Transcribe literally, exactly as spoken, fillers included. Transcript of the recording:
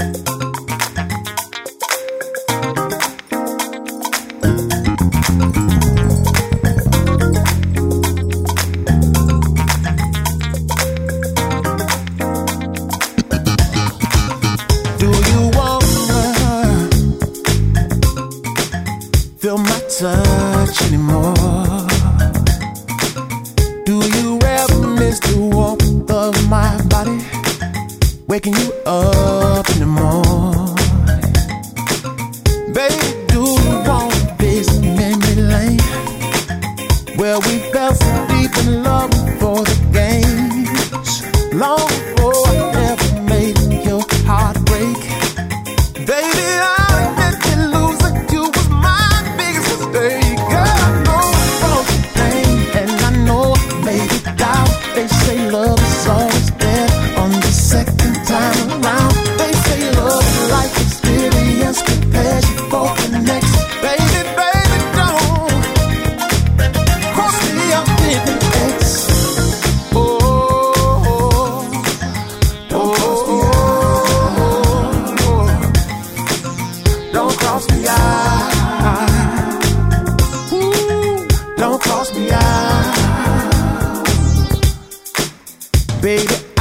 Feel my touch anymore? Do you ever miss the warmth of my body, waking you up in the morning? Baby, do you want to visit memory lane, where we fell so deep in love before the games, long before I ever made your heart break? Baby, I love is always better on the second time around. They say love is like experience, prepares you for the next. Baby, baby, don't cross me up with an X. Oh, oh, oh, oh, don't cross me out. Ooh, don't cross me out. Baby,